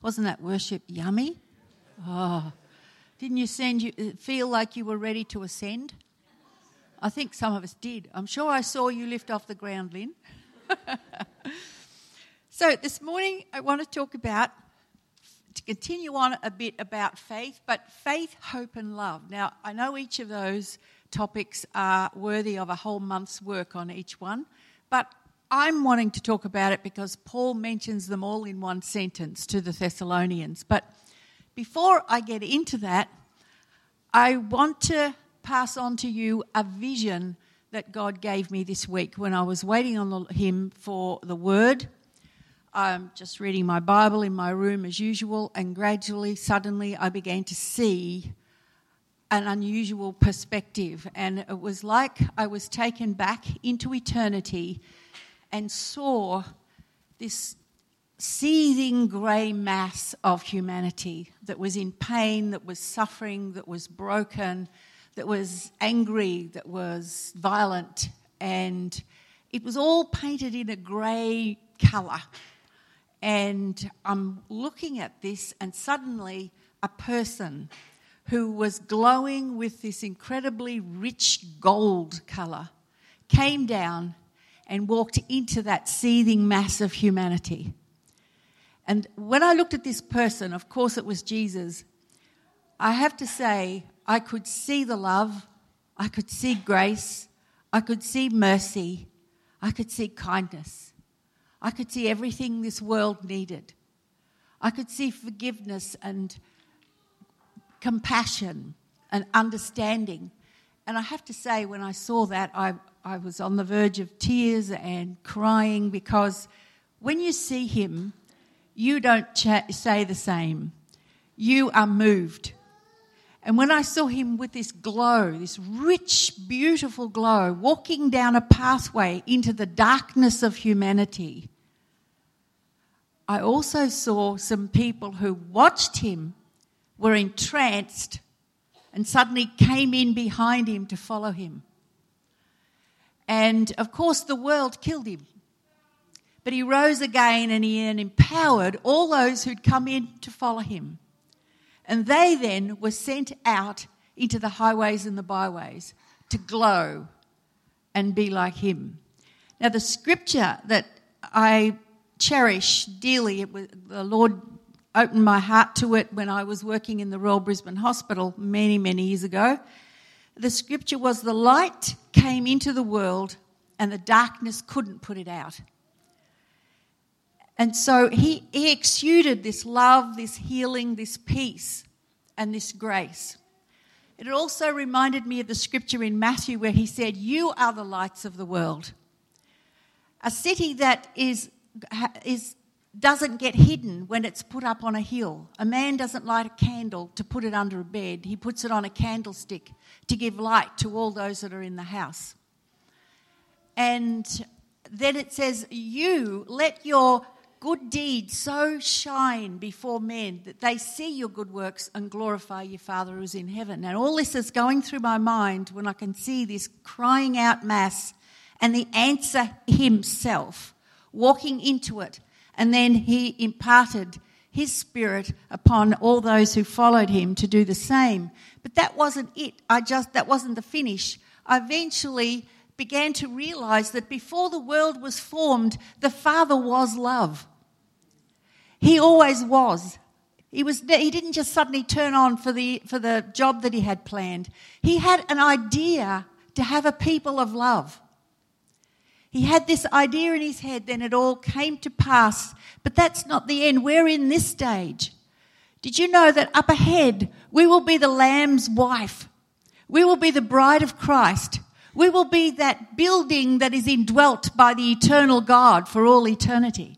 Wasn't that worship yummy? Oh, didn't you feel like you were ready to ascend? I think some of us did. I'm sure I saw you lift off the ground, Lynn. So this morning I want to continue on a bit about faith, but faith, hope and love. Now, I know each of those topics are worthy of a whole month's work on each one, but I'm wanting to talk about it because Paul mentions them all in one sentence to the Thessalonians. But before I get into that, I want to pass on to you a vision that God gave me this week when I was waiting on Him for the Word. I'm just reading my Bible in my room as usual, and gradually, suddenly, I began to see an unusual perspective. And it was like I was taken back into eternity and saw this seething grey mass of humanity that was in pain, that was suffering, that was broken, that was angry, that was violent, and it was all painted in a grey colour. And I'm looking at this, and suddenly a person who was glowing with this incredibly rich gold colour came down and walked into that seething mass of humanity. And when I looked at this person, of course it was Jesus, I have to say I could see the love, I could see grace, I could see mercy, I could see kindness. I could see everything this world needed. I could see forgiveness and compassion and understanding. And I have to say, when I saw that, I was on the verge of tears and crying, because when you see him, you don't say the same. You are moved. And when I saw him with this glow, this rich, beautiful glow, walking down a pathway into the darkness of humanity, I also saw some people who watched him, were entranced, and suddenly came in behind him to follow him. And, of course, the world killed him. But he rose again, and he empowered all those who'd come in to follow him. And they then were sent out into the highways and the byways to glow and be like him. Now, the scripture that I cherish dearly, the Lord opened my heart to it when I was working in the Royal Brisbane Hospital many, many years ago. The scripture was, the light came into the world and the darkness couldn't put it out. And so he exuded this love, this healing, this peace, and this grace. It also reminded me of the scripture in Matthew where he said, you are the lights of the world. A city that doesn't get hidden when it's put up on a hill. A man doesn't light a candle to put it under a bed. He puts it on a candlestick to give light to all those that are in the house. And then it says, you let your good deeds so shine before men that they see your good works and glorify your Father who's in heaven. And all this is going through my mind when I can see this crying out mass and the answer himself walking into it. And then he imparted his spirit upon all those who followed him to do the same. But that wasn't it. That wasn't the finish. I eventually began to realize that before the world was formed, the Father was love. He always was. He didn't just suddenly turn on for the job that he had planned. He had an idea to have a people of love. He had this idea in his head, then it all came to pass. But that's not the end. We're in this stage. Did you know that up ahead, we will be the Lamb's wife? We will be the bride of Christ. We will be that building that is indwelt by the eternal God for all eternity.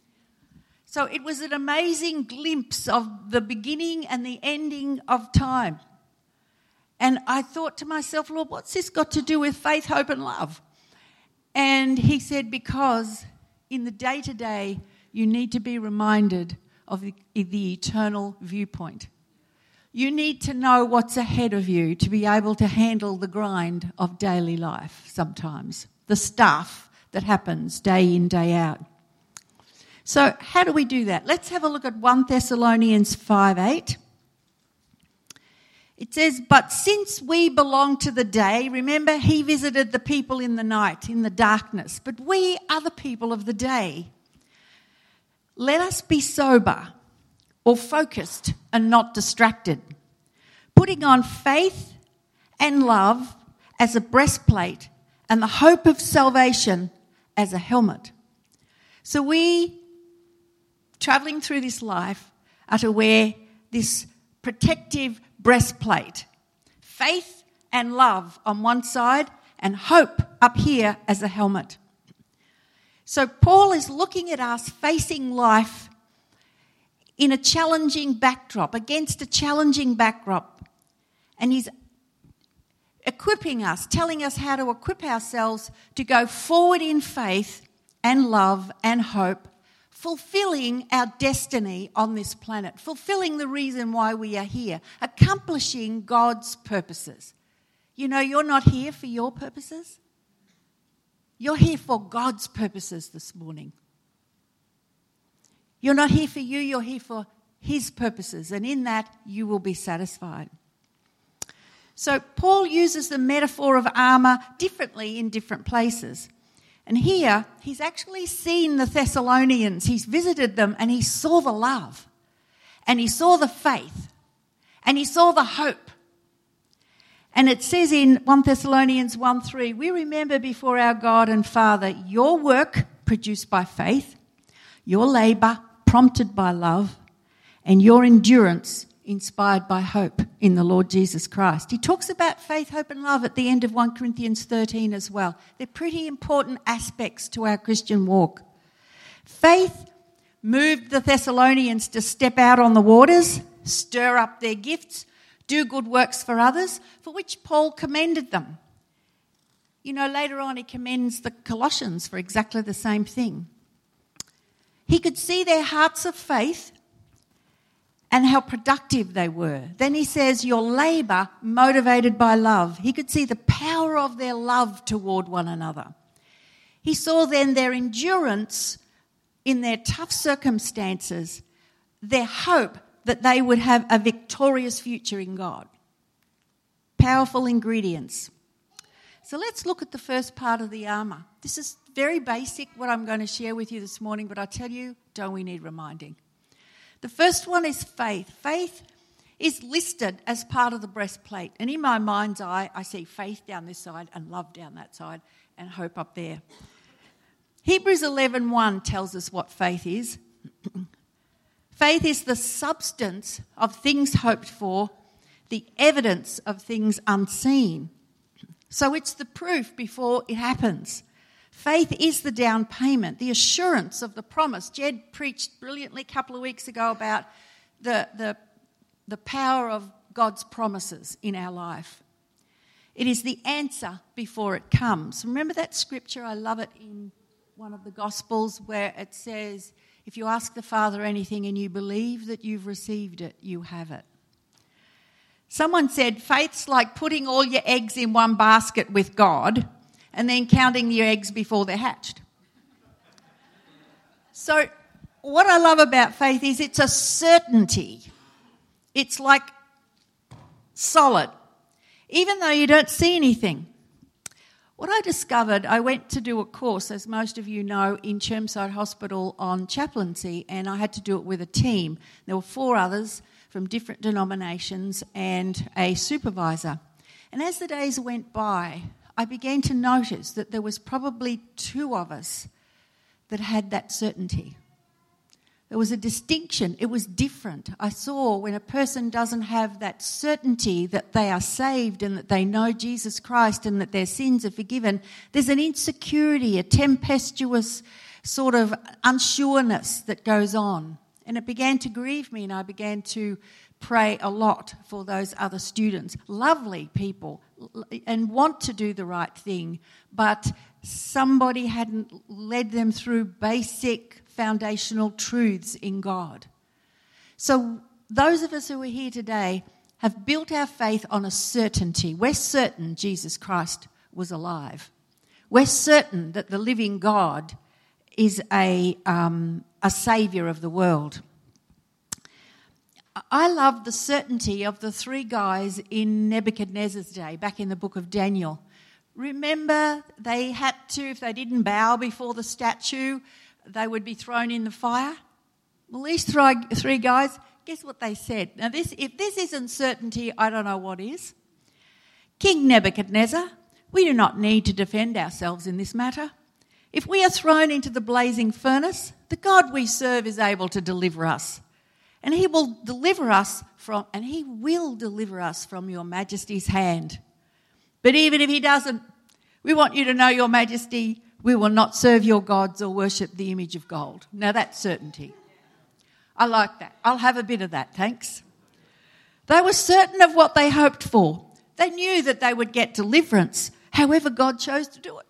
So it was an amazing glimpse of the beginning and the ending of time. And I thought to myself, Lord, what's this got to do with faith, hope and love? And he said, because in the day-to-day, you need to be reminded of the eternal viewpoint. You need to know what's ahead of you to be able to handle the grind of daily life sometimes, the stuff that happens day in, day out. So how do we do that? Let's have a look at 1 Thessalonians 5:8. It says, but since we belong to the day, remember he visited the people in the night, in the darkness, but we are the people of the day. Let us be sober or focused and not distracted, putting on faith and love as a breastplate and the hope of salvation as a helmet. So we, travelling through this life, are to wear this protective breastplate, faith and love on one side and hope up here as a helmet. So Paul is looking at us facing life in a challenging backdrop, against a challenging backdrop, and he's equipping us, telling us how to equip ourselves to go forward in faith and love and hope, fulfilling our destiny on this planet, fulfilling the reason why we are here, accomplishing God's purposes. You know, you're not here for your purposes. You're here for God's purposes this morning. You're not here for you, you're here for his purposes, and in that you will be satisfied. So Paul uses the metaphor of armour differently in different places. And here, he's actually seen the Thessalonians. He's visited them and he saw the love. And he saw the faith. And he saw the hope. And it says in 1 Thessalonians 1:3, we remember before our God and Father your work produced by faith, your labour prompted by love, and your endurance inspired by hope in the Lord Jesus Christ. He talks about faith, hope and love at the end of 1 Corinthians 13 as well. They're pretty important aspects to our Christian walk. Faith moved the Thessalonians to step out on the waters, stir up their gifts, do good works for others, for which Paul commended them. You know, later on he commends the Colossians for exactly the same thing. He could see their hearts of faith and how productive they were. Then he says, your labour motivated by love. He could see the power of their love toward one another. He saw then their endurance in their tough circumstances, their hope that they would have a victorious future in God. Powerful ingredients. So let's look at the first part of the armour. This is very basic, what I'm going to share with you this morning, but I tell you, don't we need reminding? The first one is faith. Faith is listed as part of the breastplate. And in my mind's eye, I see faith down this side and love down that side and hope up there. Hebrews 11:1 tells us what faith is. Faith is the substance of things hoped for, the evidence of things unseen. So it's the proof before it happens. Faith is the down payment, the assurance of the promise. Jed preached brilliantly a couple of weeks ago about the power of God's promises in our life. It is the answer before it comes. Remember that scripture? I love it in one of the Gospels where it says, if you ask the Father anything and you believe that you've received it, you have it. Someone said, faith's like putting all your eggs in one basket with God and then counting your eggs before they're hatched. So what I love about faith is it's a certainty. It's like solid, even though you don't see anything. What I discovered, I went to do a course, as most of you know, in Chermside Hospital on chaplaincy, and I had to do it with a team. There were 4 others from different denominations and a supervisor. And as the days went by, I began to notice that there was probably 2 of us that had that certainty. There was a distinction. It was different. I saw when a person doesn't have that certainty that they are saved and that they know Jesus Christ and that their sins are forgiven, there's an insecurity, a tempestuous sort of unsureness that goes on. And it began to grieve me, and I began to pray a lot for those other students. Lovely people and want to do the right thing, but somebody hadn't led them through basic foundational truths in God. So those of us who are here today have built our faith on a certainty. We're certain Jesus Christ was alive. We're certain that the living God is a saviour of the world. I love the certainty of the three guys in Nebuchadnezzar's day, back in the book of Daniel. Remember, they had to, if they didn't bow before the statue, they would be thrown in the fire. Well, these three guys, guess what they said? Now, if this isn't certainty, I don't know what is. King Nebuchadnezzar, we do not need to defend ourselves in this matter. If we are thrown into the blazing furnace, the God we serve is able to deliver us. And he will deliver us from your majesty's hand. But even if he doesn't, we want you to know, your majesty, we will not serve your gods or worship the image of gold. Now that's certainty. I like that. I'll have a bit of that, thanks. They were certain of what they hoped for. They knew that they would get deliverance, however God chose to do it.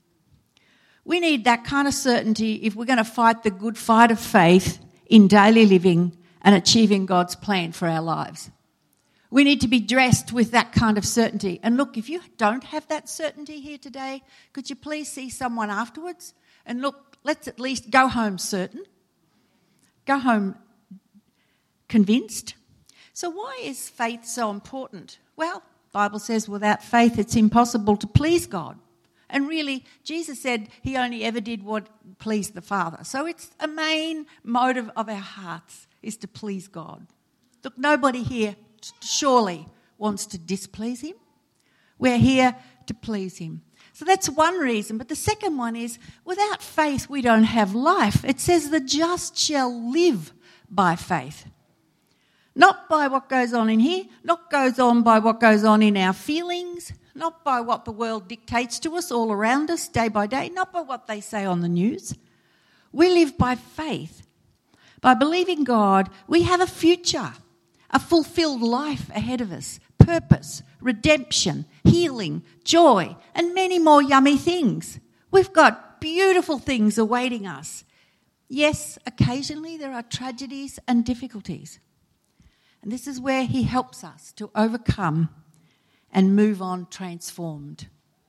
We need that kind of certainty if we're going to fight the good fight of faith in daily living and achieving God's plan for our lives. We need to be dressed with that kind of certainty. And look, if you don't have that certainty here today, could you please see someone afterwards? And look, let's at least go home certain. Go home convinced. So why is faith so important? Well, the Bible says without faith it's impossible to please God. And really, Jesus said he only ever did what pleased the Father. So it's a main motive of our hearts is to please God. Look, nobody here surely wants to displease him. We're here to please him. So that's one reason. But the second one is, without faith we don't have life. It says the just shall live by faith. Not by what goes on in here, not by what goes on in our feelings, not by what the world dictates to us all around us day by day, not by what they say on the news. We live by faith. By believing God, we have a future, a fulfilled life ahead of us, purpose, redemption, healing, joy, and many more yummy things. We've got beautiful things awaiting us. Yes, occasionally there are tragedies and difficulties. And this is where he helps us to overcome and move on transformed.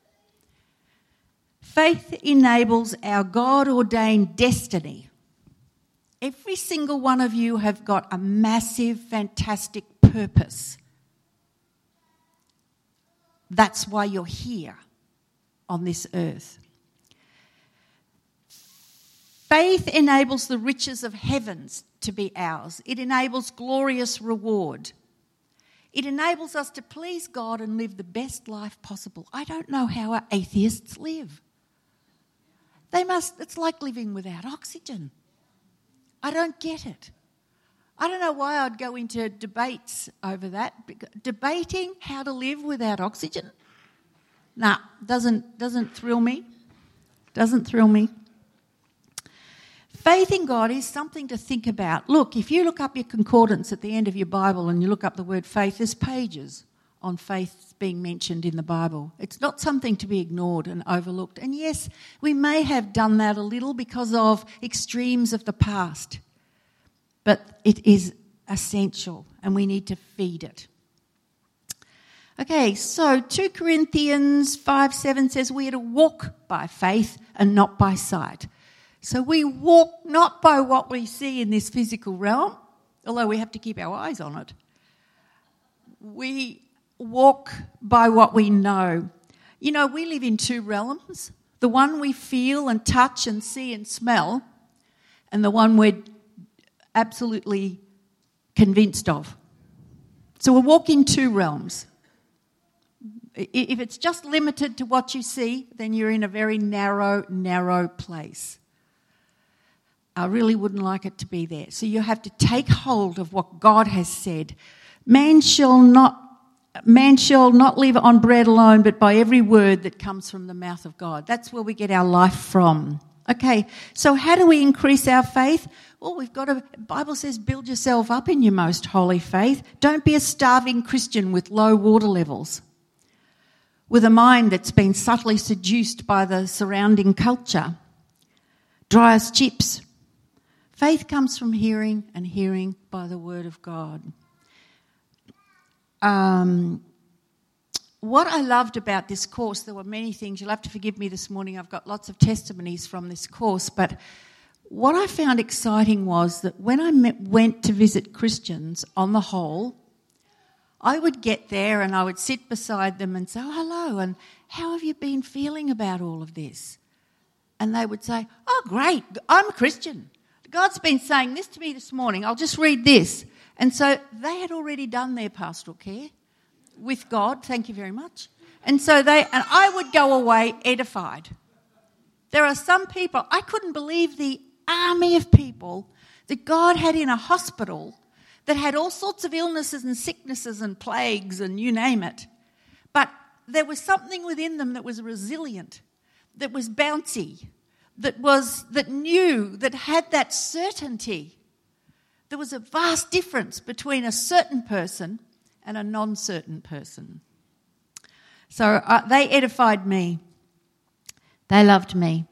Faith enables our God-ordained destiny. Every single one of you have got a massive, fantastic purpose. That's why you're here on this earth. Faith enables the riches of heavens to be ours. It enables glorious reward. It enables us to please God and live the best life possible. I don't know how our atheists live. It's like living without oxygen. I don't get it. I don't know why I'd go into debates over that. Debating how to live without oxygen? Nah, doesn't thrill me. Doesn't thrill me. Faith in God is something to think about. Look, if you look up your concordance at the end of your Bible and you look up the word faith, there's pages on faith being mentioned in the Bible. It's not something to be ignored and overlooked. And yes, we may have done that a little because of extremes of the past. But it is essential and we need to feed it. Okay, so 2 Corinthians 5:7 says we are to walk by faith and not by sight. So we walk not by what we see in this physical realm, although we have to keep our eyes on it. We walk by what we know. You know, we live in two realms. The one we feel and touch and see and smell, and the one we're absolutely convinced of. So we walk in two realms. If it's just limited to what you see, then you're in a very narrow place. I really wouldn't like it to be there. So you have to take hold of what God has said. Man shall not live on bread alone, but by every word that comes from the mouth of God. That's where we get our life from. Okay, so how do we increase our faith? Well, the Bible says build yourself up in your most holy faith. Don't be a starving Christian with low water levels, with a mind that's been subtly seduced by the surrounding culture. Dry as chips. Faith comes from hearing, and hearing by the word of God. what I loved about this course, there were many things. You'll have to forgive me this morning. I've got lots of testimonies from this course. But what I found exciting was that when I went to visit Christians, on the whole, I would get there and I would sit beside them and say, "Oh, hello, and how have you been feeling about all of this?" And they would say, "Oh, great, I'm a Christian. God's been saying this to me this morning. I'll just read this." And so they had already done their pastoral care with God. Thank you very much. And so I would go away edified. There are some people, I couldn't believe the army of people that God had in a hospital that had all sorts of illnesses and sicknesses and plagues and you name it. But there was something within them that was resilient, that was bouncy, that knew, that had that certainty. There was a vast difference between a certain person and a non-certain person. So they edified me. They loved me.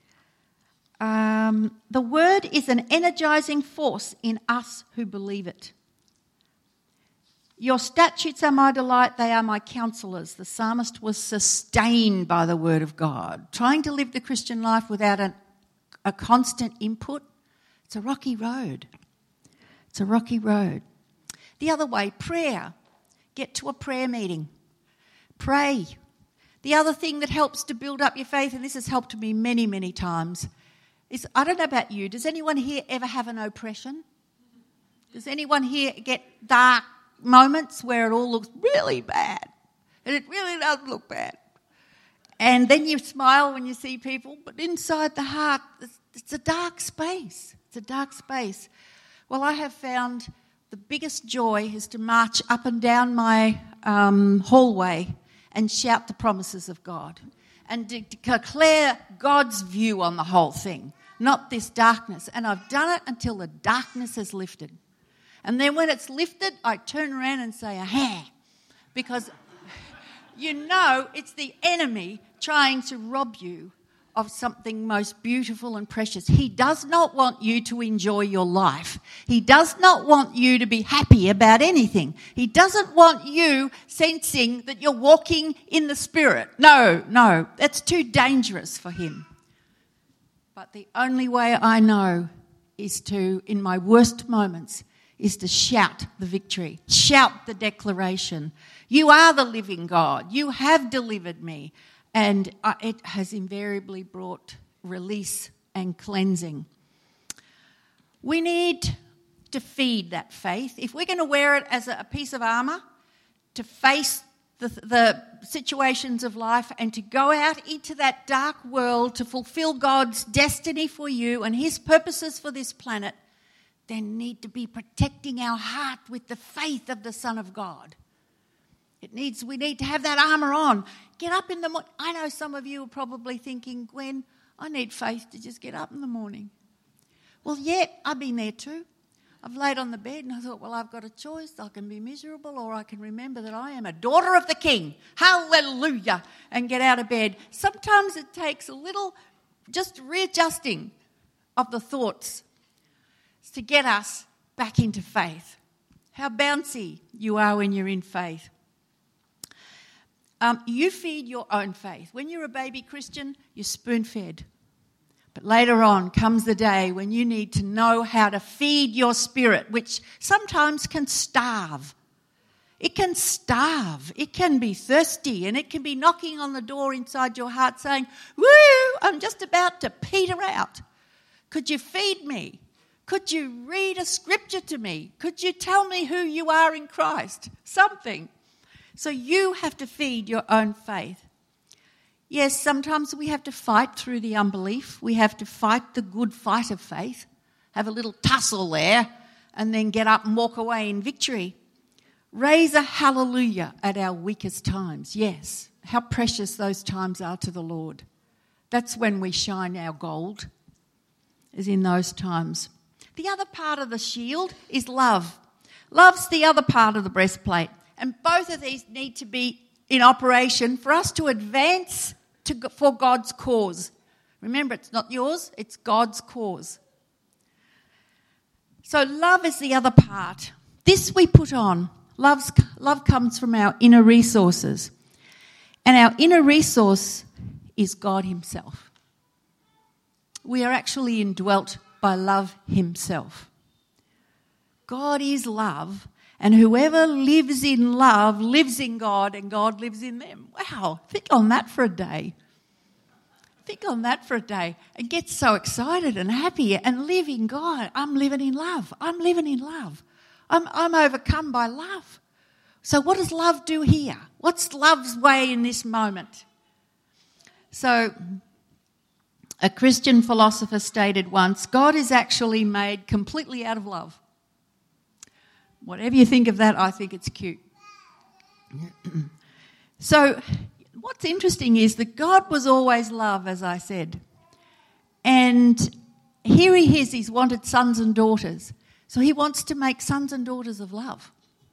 The word is an energizing force in us who believe it. Your statutes are my delight, they are my counselors. The psalmist was sustained by the word of God. Trying to live the Christian life without a constant input, it's a rocky road. It's a rocky road. The other way, prayer. Get to a prayer meeting. Pray. The other thing that helps to build up your faith, and this has helped me many, many times, is, I don't know about you, does anyone here ever have an oppression? Does anyone here get dark moments where it all looks really bad? And it really does look bad. And then you smile when you see people, but inside the heart, it's a dark space. It's a dark space. Well, I have found the biggest joy is to march up and down my hallway and shout the promises of God and to declare God's view on the whole thing, not this darkness. And I've done it until the darkness has lifted. And then when it's lifted, I turn around and say, "Aha," because you know it's the enemy trying to rob you of something most beautiful and precious. He does not want you to enjoy your life. He does not want you to be happy about anything. He doesn't want you sensing that you're walking in the Spirit. No, that's too dangerous for him. But the only way I know is to, in my worst moments, is to shout the victory, shout the declaration. You are the living God. You have delivered me. And it has invariably brought release and cleansing. We need to feed that faith. If we're going to wear it as a piece of armour to face the situations of life and to go out into that dark world to fulfil God's destiny for you and his purposes for this planet, then need to be protecting our heart with the faith of the Son of God. We need to have that armour on. Get up in the morning. I know some of you are probably thinking, "Gwen, I need faith to just get up in the morning." Well, yeah, I've been there too. I've laid on the bed and I thought, well, I've got a choice. I can be miserable or I can remember that I am a daughter of the King. Hallelujah. And get out of bed. Sometimes it takes a little just readjusting of the thoughts to get us back into faith. How bouncy you are when you're in faith. You feed your own faith. When you're a baby Christian, you're spoon-fed. But later on comes the day when you need to know how to feed your spirit, which sometimes can starve. It can starve. It can be thirsty, and it can be knocking on the door inside your heart saying, "Woo, I'm just about to peter out. Could you feed me? Could you read a scripture to me? Could you tell me who you are in Christ?" Something. So you have to feed your own faith. Yes, sometimes we have to fight through the unbelief. We have to fight the good fight of faith, have a little tussle there, and then get up and walk away in victory. Raise a hallelujah at our weakest times. Yes, how precious those times are to the Lord. That's when we shine our gold, is in those times. The other part of the shield is love. Love's the other part of the breastplate. And both of these need to be in operation for us to advance for God's cause. Remember, it's not yours, it's God's cause. So love is the other part. This we put on. Love comes from our inner resources. And our inner resource is God himself. We are actually indwelt by love himself. God is love, and whoever lives in love lives in God, and God lives in them. Wow, think on that for a day. Think on that for a day and get so excited and happy and live in God. I'm living in love. I'm living in love. I'm overcome by love. So what does love do here? What's love's way in this moment? So a Christian philosopher stated once, God is actually made completely out of love. Whatever you think of that, I think it's cute. So what's interesting is that God was always love, as I said. And here he is, he's wanted sons and daughters. So he wants to make sons and daughters of love.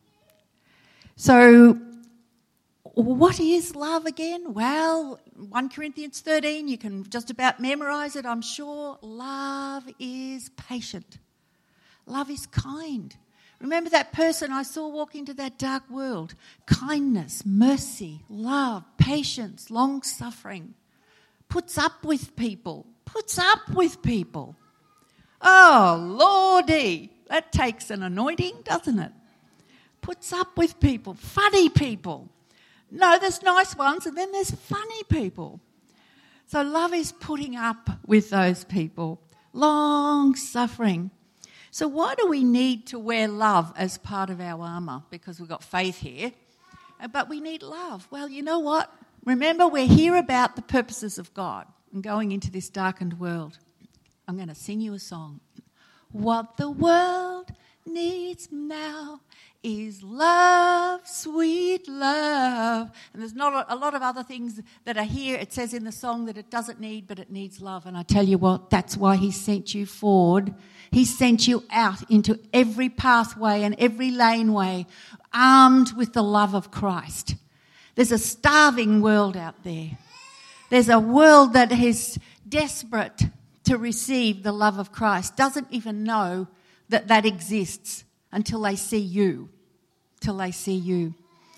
So what is love again? Well, 1 Corinthians 13, you can just about memorise it, I'm sure. Love is patient. Love is kind. Remember that person I saw walk into that dark world? Kindness, mercy, love, patience, long-suffering. Puts up with people. Puts up with people. Oh, Lordy. That takes an anointing, doesn't it? Puts up with people. Funny people. No, there's nice ones and then there's funny people. So love is putting up with those people. Long-suffering. So why do we need to wear love as part of our armour? Because we've got faith here, but we need love. Well, you know what? Remember, we're here about the purposes of God and going into this darkened world. I'm going to sing you a song. What the world needs now is love, sweet love. And there's not a lot of other things that are here. It says in the song that it doesn't need, but it needs love. And I tell you what, that's why he sent you forward. He sent you out into every pathway and every laneway, armed with the love of Christ. There's a starving world out there. There's a world that is desperate to receive the love of Christ, doesn't even know that that exists until they see you, till they see you.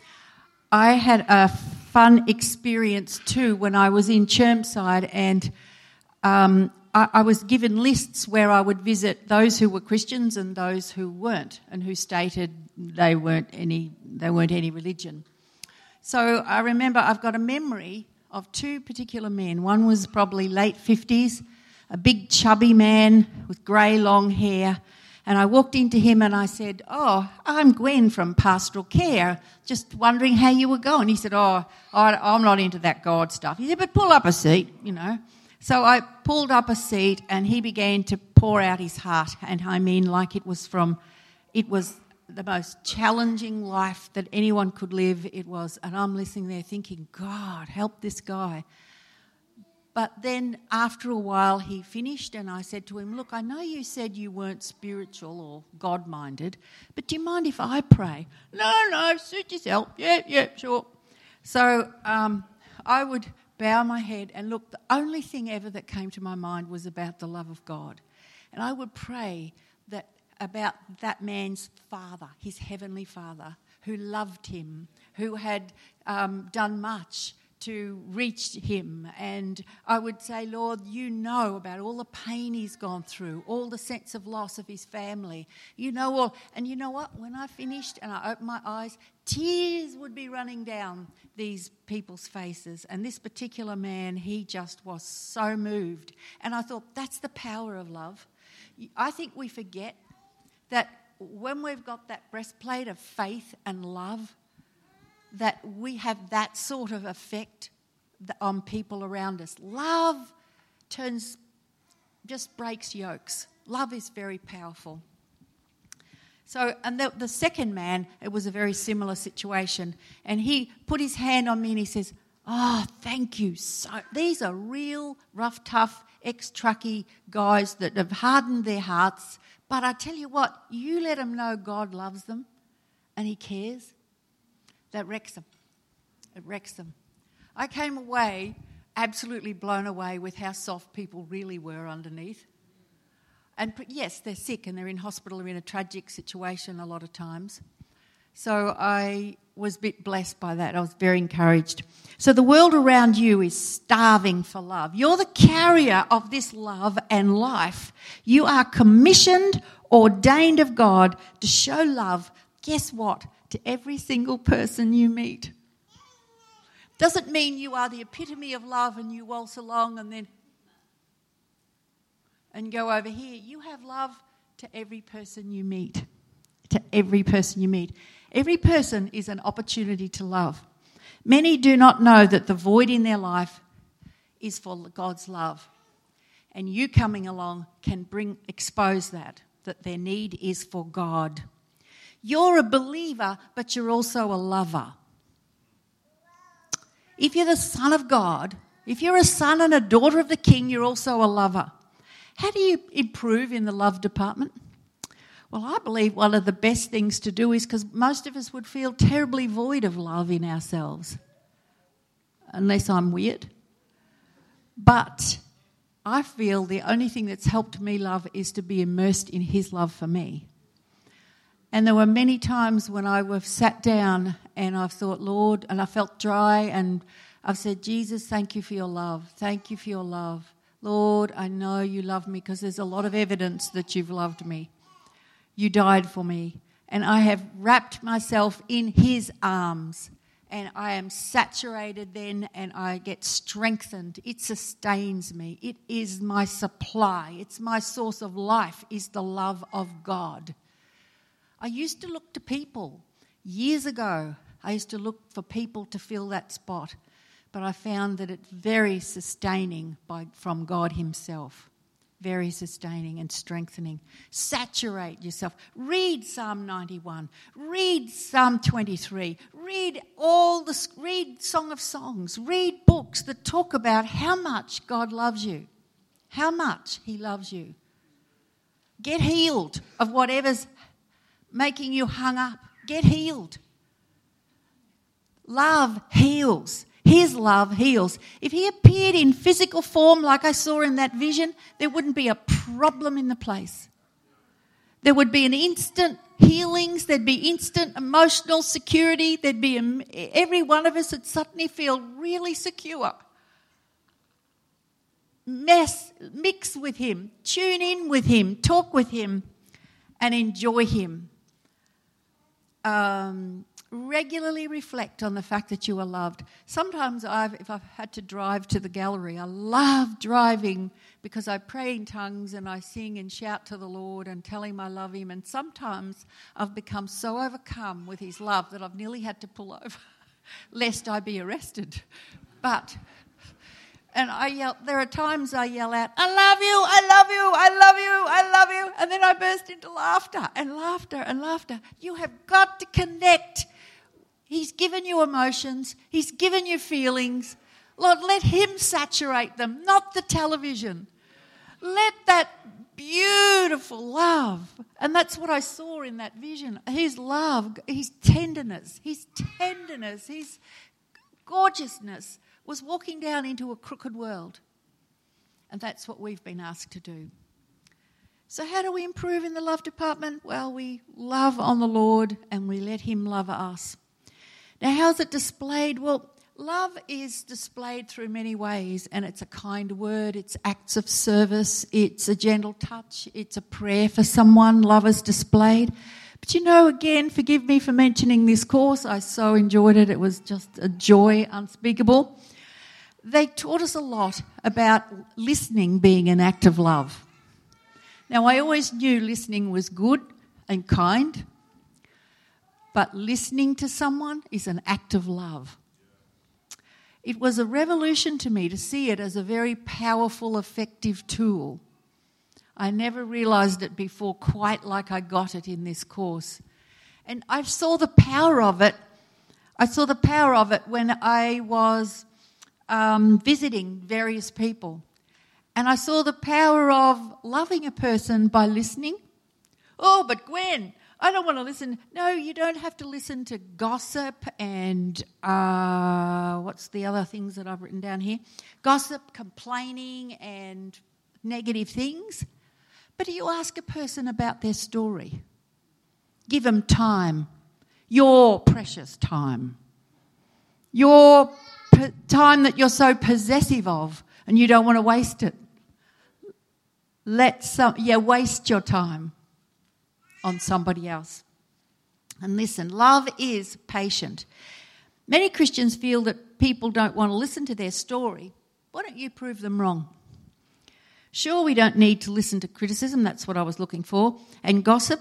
I had a fun experience too when I was in Chermside, and I was given lists where I would visit those who were Christians and those who weren't, and who stated they weren't any religion. So I remember I've got a memory of two particular men. One was probably late 50s, a big chubby man with grey long hair. And I walked into him and I said, "Oh, I'm Gwen from Pastoral Care, just wondering how you were going." He said, "Oh, I'm not into that God stuff." He said, "But pull up a seat, you know." So I pulled up a seat and he began to pour out his heart. And I mean, like it was the most challenging life that anyone could live. It was, and I'm listening there thinking, God, help this guy. But then after a while he finished and I said to him, "Look, I know you said you weren't spiritual or God-minded, but do you mind if I pray?" No, suit yourself. Yeah, sure. So I would bow my head and look, the only thing ever that came to my mind was about the love of God. And I would pray that about that man's father, his heavenly Father, who loved him, who had done much to reach him. And I would say, "Lord, you know about all the pain he's gone through, all the sense of loss of his family. You know all." And you know what? When I finished and I opened my eyes, tears would be running down these people's faces. And this particular man, he just was so moved. And I thought, that's the power of love. I think we forget that when we've got that breastplate of faith and love, that we have that sort of effect on people around us. Love just breaks yokes. Love is very powerful. So, and the second man, it was a very similar situation. And he put his hand on me and he says, "Oh, thank you. So these are real rough, tough, ex-truckie guys that have hardened their hearts. But I tell you what, you let them know God loves them and he cares. That wrecks them. It wrecks them." I came away absolutely blown away with how soft people really were underneath. And yes, they're sick and they're in hospital or in a tragic situation a lot of times. So I was a bit blessed by that. I was very encouraged. So the world around you is starving for love. You're the carrier of this love and life. You are commissioned, ordained of God to show love, guess what, to every single person you meet. Doesn't mean you are the epitome of love and you waltz along and go over here. You have love to every person you meet. To every person you meet. Every person is an opportunity to love. Many do not know that the void in their life is for God's love. And you coming along can expose that their need is for God. You're a believer, but you're also a lover. If you're the son of God, if you're a son and a daughter of the King, you're also a lover. How do you improve in the love department? Well, I believe one of the best things to do is, because most of us would feel terribly void of love in ourselves, unless I'm weird. But I feel the only thing that's helped me love is to be immersed in his love for me. And there were many times when I have sat down and I've thought, Lord, and I felt dry, and I've said, Jesus, thank you for your love. Thank you for your love. Lord, I know you love me because there's a lot of evidence that you've loved me. You died for me, and I have wrapped myself in his arms, and I am saturated then, and I get strengthened. It sustains me. It is my supply. It's my source of life, is the love of God. I used to look to people. Years ago, I used to look for people to fill that spot, but I found that it's very sustaining from God himself. Very sustaining and strengthening. Saturate yourself. Read Psalm 91. Read Psalm 23. Read Song of Songs. Read books that talk about how much God loves you. How much he loves you. Get healed of whatever's making you hung up. Get healed. Love heals. His love heals. If he appeared in physical form like I saw in that vision, there wouldn't be a problem in the place. There would be an instant healings. There'd be instant emotional security. There'd be every one of us would suddenly feel really secure. Mix with him. Tune in with him. Talk with him and enjoy him. Regularly reflect on the fact that you are loved. Sometimes if I've had to drive to the gallery, I love driving because I pray in tongues and I sing and shout to the Lord and tell him I love him. And sometimes I've become so overcome with his love that I've nearly had to pull over lest I be arrested. And I yell, there are times I yell out, I love you, I love you, I love you, I love you. And then I burst into laughter and laughter and laughter. You have got to connect. He's given you emotions. He's given you feelings. Lord, let him saturate them, not the television. Let that beautiful love, and that's what I saw in that vision, his love, his tenderness, his gorgeousness was walking down into a crooked world. And that's what we've been asked to do. So how do we improve in the love department? Well, we love on the Lord and we let him love us. Now, how's it displayed? Well, love is displayed through many ways, and it's a kind word, it's acts of service, it's a gentle touch, it's a prayer for someone. Love is displayed. But again, forgive me for mentioning this course. I so enjoyed it. It was just a joy unspeakable. They taught us a lot about listening being an act of love. Now, I always knew listening was good and kind, but listening to someone is an act of love. It was a revolution to me to see it as a very powerful, effective tool. I never realised it before quite like I got it in this course. And I saw the power of it. I saw the power of it when I was visiting various people. And I saw the power of loving a person by listening. Oh, but Gwen, I don't want to listen. No, you don't have to listen to gossip and what's the other things that I've written down here? Gossip, complaining and negative things. But you ask a person about their story. Give them time. your precious time, your time that you're so possessive of and you don't want to waste it. Waste your time on somebody else. And listen, love is patient. Many Christians feel that people don't want to listen to their story. Why don't you prove them wrong? Sure, we don't need to listen to criticism, that's what I was looking for, and gossip.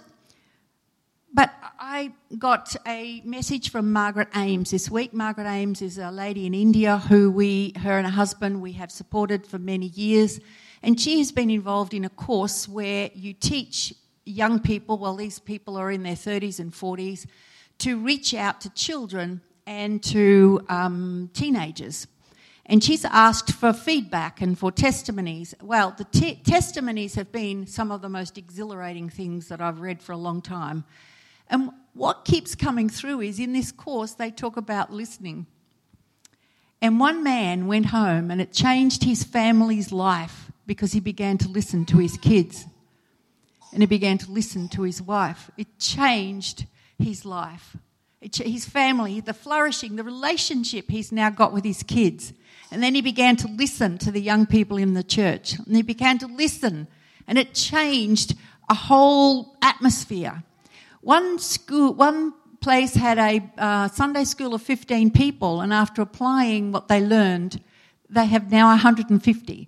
But I got a message from Margaret Ames this week. Margaret Ames is a lady in India who her and her husband, we have supported for many years. And she has been involved in a course where you teach young people, well, these people are in their 30s and 40s, to reach out to children and to teenagers. And she's asked for feedback and for testimonies. Well, the testimonies have been some of the most exhilarating things that I've read for a long time. And what keeps coming through is in this course they talk about listening. And one man went home and it changed his family's life because he began to listen to his kids. And he began to listen to his wife. It changed his life. His family, the flourishing, the relationship he's now got with his kids. And then he began to listen to the young people in the church. And he began to listen. And it changed a whole atmosphere. One place had a Sunday school of 15 people. And after applying what they learned, they have now 150.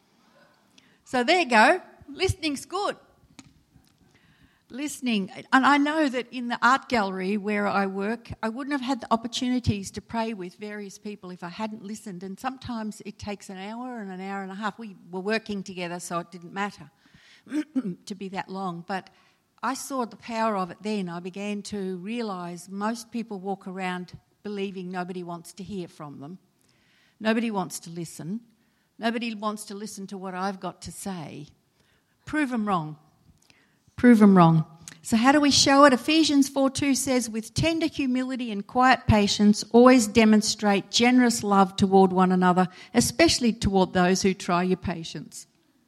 So there you go. Listening's good. Listening. And I know that in the art gallery where I work, I wouldn't have had the opportunities to pray with various people if I hadn't listened. And sometimes it takes an hour and a half. We were working together, so it didn't matter to be that long. But I saw the power of it then. I began to realise most people walk around believing nobody wants to hear from them. Nobody wants to listen. Nobody wants to listen to what I've got to say. Prove them wrong. Prove them wrong. So how do we show it? Ephesians 4:2 says, with tender humility and quiet patience, always demonstrate generous love toward one another, especially toward those who try your patience.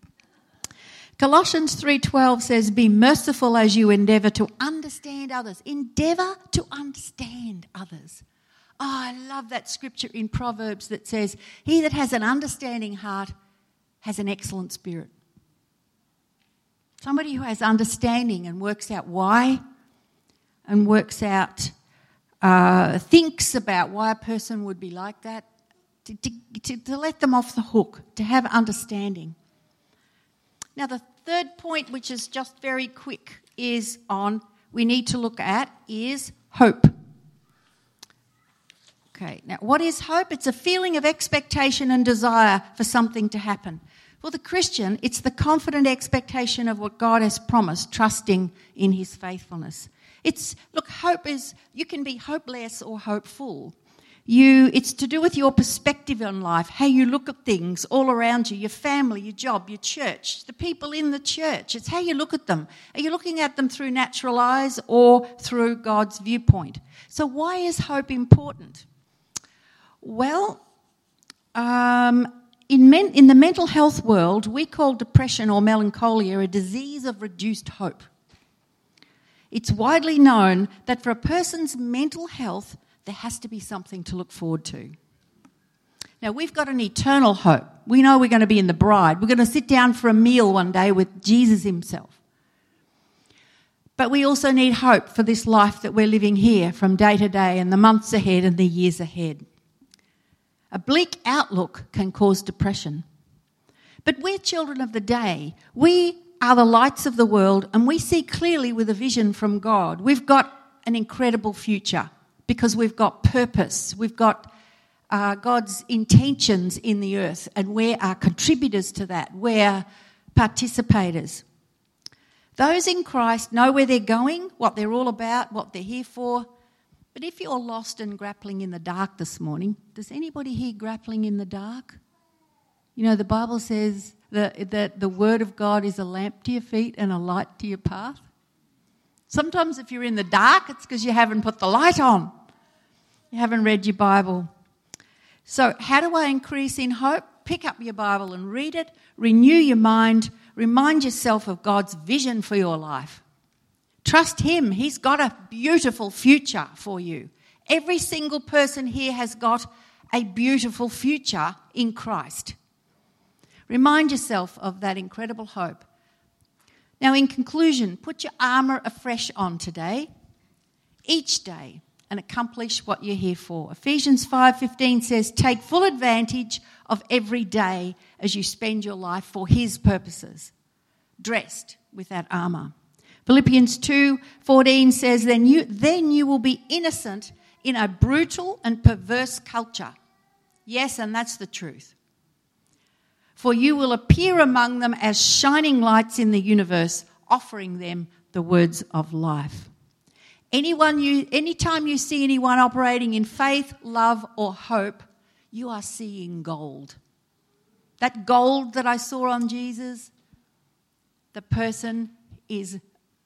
Colossians 3:12 says, be merciful as you endeavour to understand others. Endeavour to understand others. Oh, I love that scripture in Proverbs that says, he that has an understanding heart has an excellent spirit. Somebody who has understanding and works out why and works out, thinks about why a person would be like that, to let them off the hook, to have understanding. Now, the third point, which is just very quick, we need to look at is hope. Okay, now what is hope? It's a feeling of expectation and desire for something to happen. For the Christian, it's the confident expectation of what God has promised, trusting in his faithfulness. Hope is, you can be hopeless or hopeful. It's to do with your perspective on life, how you look at things all around you, your family, your job, your church, the people in the church. It's how you look at them. Are you looking at them through natural eyes or through God's viewpoint? So why is hope important? Well, in the mental health world, we call depression or melancholia a disease of reduced hope. It's widely known that for a person's mental health, there has to be something to look forward to. Now, we've got an eternal hope. We know we're going to be in the bride. We're going to sit down for a meal one day with Jesus himself. But we also need hope for this life that we're living here from day to day and the months ahead and the years ahead. A bleak outlook can cause depression. But we're children of the day. We are the lights of the world and we see clearly with a vision from God. We've got an incredible future because we've got purpose. We've got God's intentions in the earth and we are contributors to that. We're participators. Those in Christ know where they're going, what they're all about, what they're here for. But if you're lost and grappling in the dark this morning, does anybody here grappling in the dark? You know, the Bible says that the word of God is a lamp to your feet and a light to your path. Sometimes if you're in the dark, it's because you haven't put the light on. You haven't read your Bible. So how do I increase in hope? Pick up your Bible and read it. Renew your mind. Remind yourself of God's vision for your life. Trust him. He's got a beautiful future for you. Every single person here has got a beautiful future in Christ. Remind yourself of that incredible hope. Now, in conclusion, put your armour afresh on today, each day, and accomplish what you're here for. Ephesians 5:15 says, take full advantage of every day as you spend your life for his purposes, dressed with that armour. Philippians 2:14 says, then you will be innocent in a brutal and perverse culture. Yes, and that's the truth. For you will appear among them as shining lights in the universe, offering them the words of life. Anytime you see anyone operating in faith, love, or hope, you are seeing gold. That gold that I saw on Jesus, the person is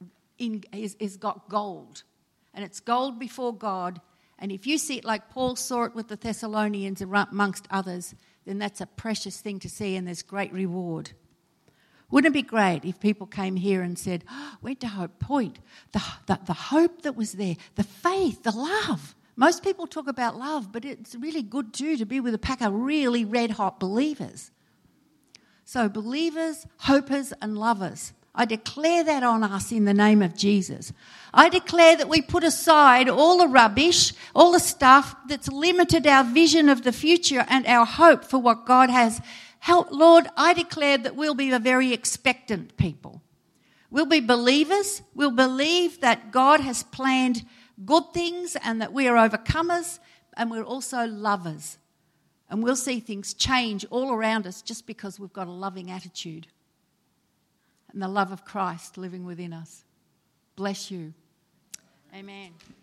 got gold. And it's gold before God. And if you see it like Paul saw it with the Thessalonians amongst others, then that's a precious thing to see, and there's great reward. Wouldn't it be great if people came here and said, went to Hope Point, the hope that was there, the faith, the love. Most people talk about love, but it's really good too to be with a pack of really red-hot believers. So believers, hopers and lovers, I declare that on us in the name of Jesus. I declare that we put aside all the rubbish, all the stuff that's limited our vision of the future and our hope for what God has. Lord, I declare that we'll be a very expectant people. We'll be believers. We'll believe that God has planned good things and that we are overcomers, and we're also lovers. And we'll see things change all around us just because we've got a loving attitude and the love of Christ living within us. Bless you. Amen.